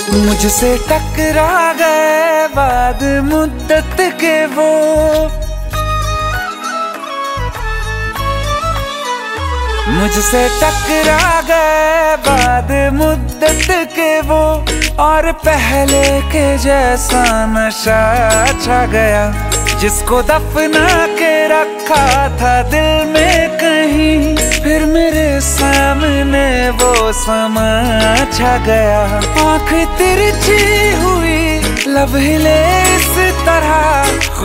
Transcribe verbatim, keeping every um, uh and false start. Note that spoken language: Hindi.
मुझसे टकरा गए बाद मुद्दत के वो, मुझसे टकरा गए बाद मुद्दत के वो, और पहले के जैसा नशा छा गया। जिसको दफना के रखा था दिल में कहीं, फिर मेरे सामने वो समा छा गया। आँख तिरछी हुई, लब हिले इस तरह